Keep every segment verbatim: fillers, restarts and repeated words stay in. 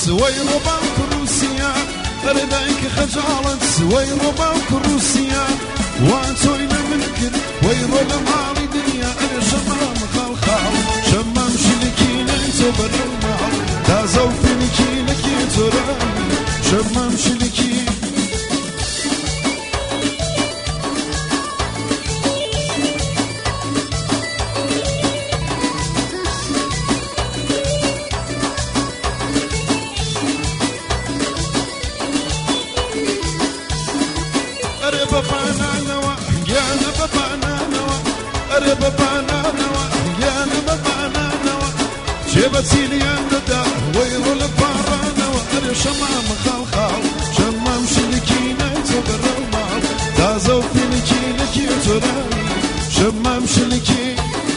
سوي رباك روسيا ردايك خجالة سوي رباك روسيا وانتوين منك ويرو لمالي دنيا انا شمام خالخال شمام شلكين انتو بالرمال دازو فينكي لكي تراني شمام شلكي جبتي لي الندى ويرو البارانا وأنا شمام خالخال شمام شلكينا تقر المال دازو فينكي لكي تراني شمام شلكي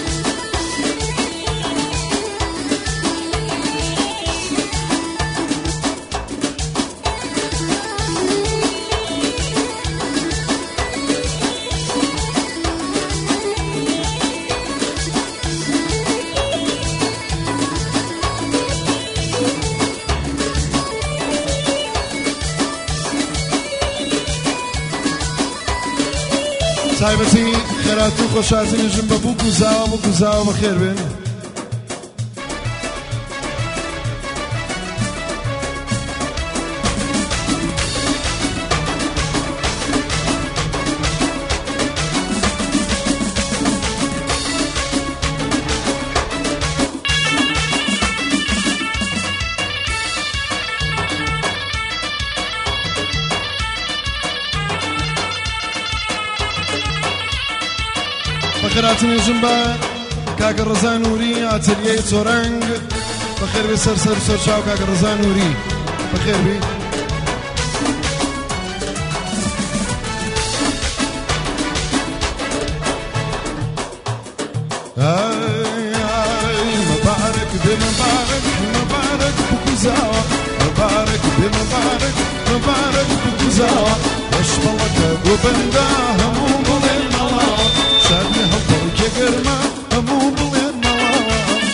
تایبەتی خێرات و خۆشحالترینژم بە بوو گوزاوە بوو گوزاوە بەخێر بێن بەخێراتنی ژمبە کاکە ڕەزا نووری ئاتلیەی چۆرەنگ بەخێر بێ سەر سەر سەر چاو کاکە ڕەزا نووری بەخێر بێ مبارك بمبارك مبارك بكوزاوة مبارك بمبارك مبارك بكوزاوة واشبلك وبندا همو بلين ملاوة شادي هبطرك يقرما همو بلين ملاوة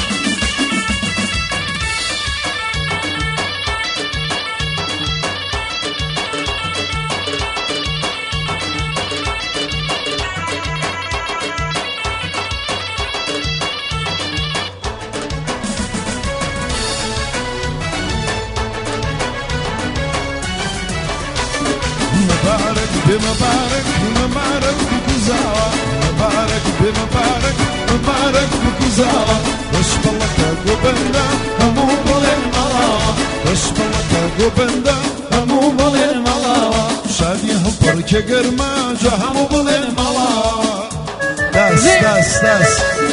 مبارك بمبارك مبارك بكوزاوة مبارك بمبارك مبارك بكوزاوة واشبلك وبندا همو بلين ملاوة واشبلك وبندا همو بلين ملاوة شادي هبطرك يقرما جا همو بلين ملاوة داس داس داس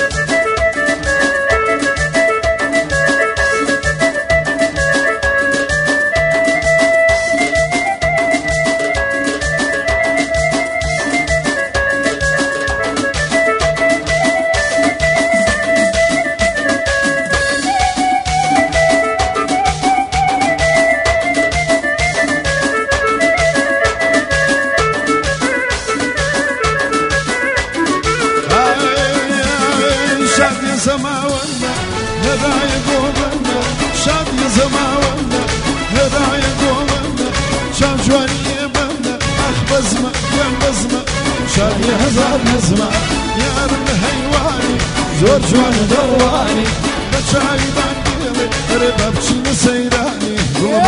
زماونا هدايا قومنا شادي زماونا هدايا قومنا شان جواني بنا اخ بزمة يا بزمة شادي هزار نزمة يا رب هيواني زور جوان دواني بشاي بانديلي ربا بشي سيراني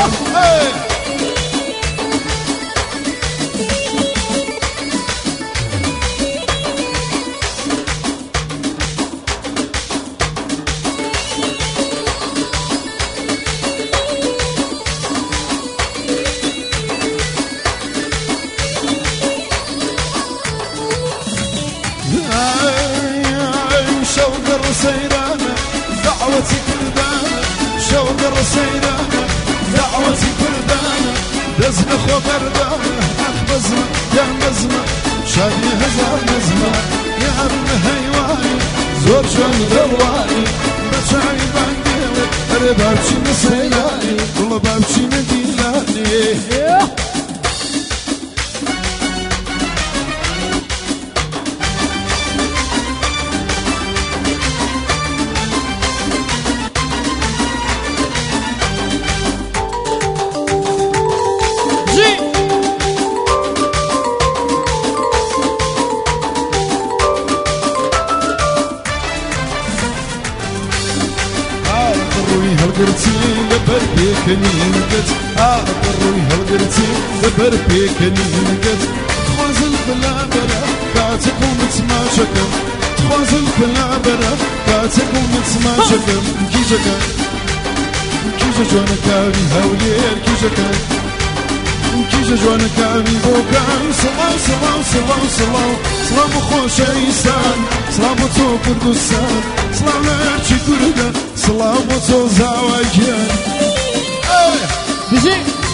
شوق الرسيرانة دعوتي كردانة شوق الرسيرانة دعوتي كردانة دزنا خو بردانة اخ بزمة يا بزمة شادي هزار نزمة يا ابن هيواني زور جوان دواني بشاي بانديلي ربابشي نسيلاني والله بابشي نديلاني بيكنينكت أقروي هلقرتي دبر بيكنينكت تخوزل بلا بلا كاتكو متما شكم تخوزل بلا بلا كاتكو متما شكم كيجكا كيجا جوانا كاري هولير كيجكا كيجا جوانا كاري بوكان سلام سلام سلام سلام سلام خوش إنسان سلام تو كردستان سلام لارشي كردا سلام تو زواجيان بيجي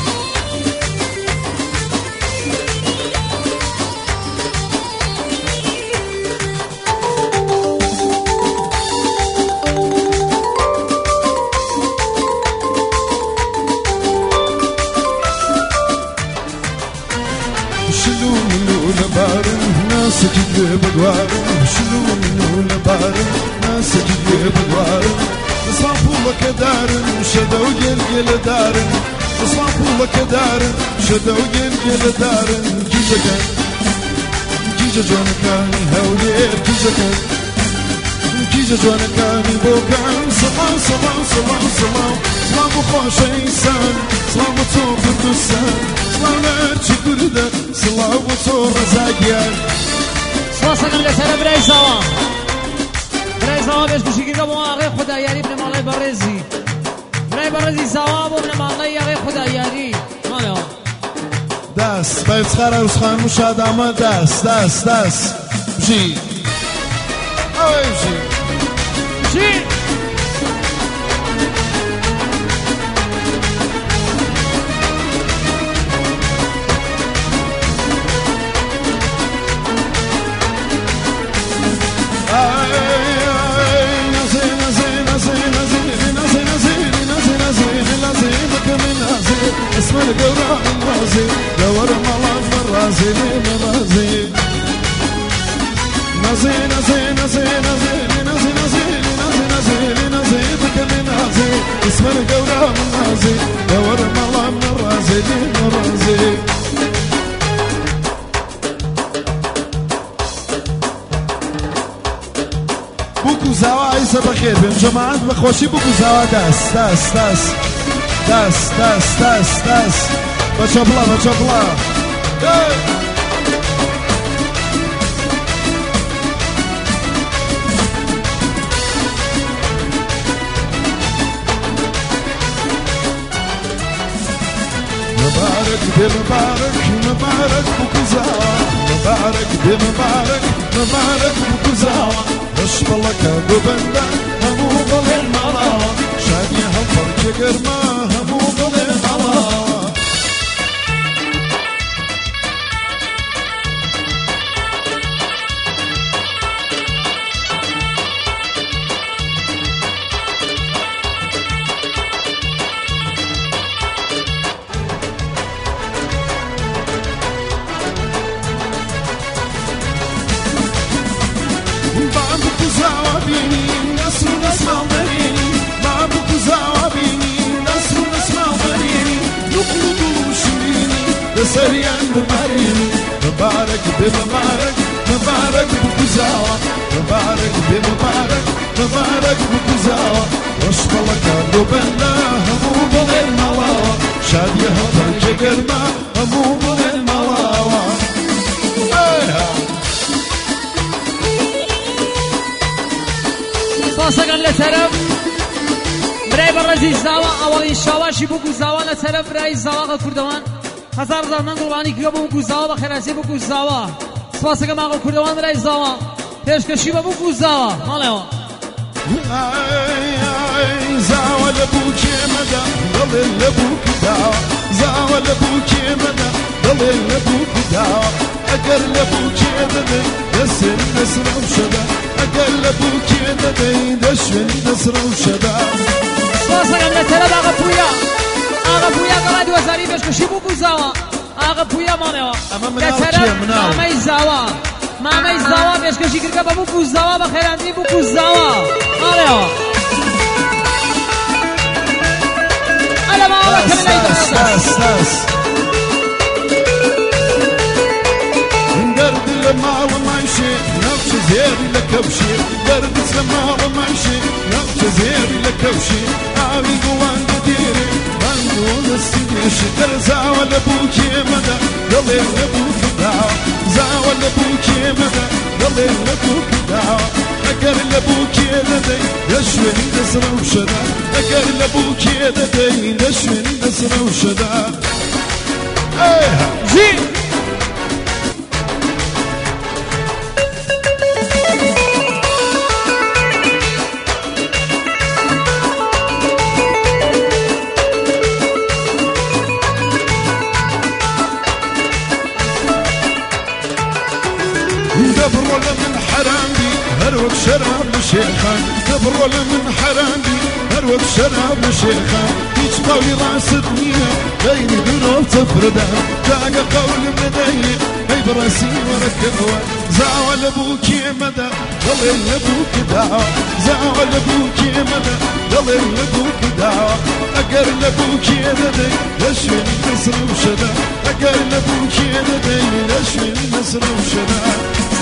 شلو منو لبارن ناس جدي بقوارن شلو منو لبارن ناس جدي بقوارن صافو لك دارن شدو جلجل دارن صافو لك دارن شدو جلجل دارن جيجا كان جيجا جوانا كاني هولير جيجا كان جيجا جوانا كاني بوكان سلام سلام سلام سلام سلام خوش إنسان سلام تو كردستان سلام لارشي كردا سلام تو رزاقيان سلام لسر برای زوا برای زوا بهش بشی که با آقای خدایاری بن مالای برزی برای برزی زوا بن مالای آقای خدایاری مالا دست باید خرا روز خانم شادامه دست دست دست بشی اوه بشی بشی اسم القرى الرازي دور ملام الرازي الرازي نازي نازي نازي نازي نازي نازي نازي نازي نازي بك نازي اسم القرى الرازي دور ملام الرازي الرازي بوكو زوا عيسى بخير بين جماعات بخوشي بوكو زوا داس داس داس داس داس داس داس بچابلا بچابلا مبارك بمبارك مبارك بكوزاوا مبارك بمبارك مبارك بكوزاوا اشبلك ابو بندا همو ظل المراوة شادي هالفرج قرما همو ظل المراوة سريان بماريني مبارك بمبارك مبارك بكوزاوا مبارك بمبارك مبارك بكوزاوا واشبلك ابو بندا همو بغير ملاوا شادية هفرج قرما همو بغير ملاوا ساسقا لسرم برای برزی زاوا اولین شواشی بگو زاوا لسرم برای زاوا کردوان هزار زمان قربانی که بگو زاوا بخیراتی بگو زاوا سپاس که ما کردوان برای زاوا پیشکشی بگو زاوا مالیو زاوا لبوكي مدى ضل لبوك داوا زاوا لبوكي مدى ضل لبوك داوا اقر لبوكي مدى دسن نسر وشدا اقر لبوكي مدى دشن نسر وشدا سپاس که لسرم آقا پویا آقا پویا قرار دوزاری پیشکشی بگو زاوا آقا پویا مالیو لسرم مامی زاوا مامی زاوا پیشکشی کرده بگو زاوا بخیراتی بگو زاوا مالیو داس داس داس درد لما وماشي نفس زير لكبشي درد لما وماشي نفس زير لكبشي عاوي قوان كتيري بان ونسيني شكر زاول ابوك مدى قلي ابوك دعوة زاول ابوك مدى قلي ابوك دعوة اقر لابوك لدي يشوي نسر وشدا اقر لابوك لدي يشوي نسر وشدا ايه جي دبر ولا من حرامي هروك شراب لشيخان دبر ولا من حرامي هروك شراب لشيخان هيج قولي راس الدنيا بيني بنوب تفردها جاق قول من دي هي براسي وركبها زاول ابوك مدى ضلي ابوك دعوة زاول ابوك مدى ضلي ابوك دعوة اقر لابوك يدي يشوي النصر وشدا اقر لابوك يدي يشوي النصر وشدا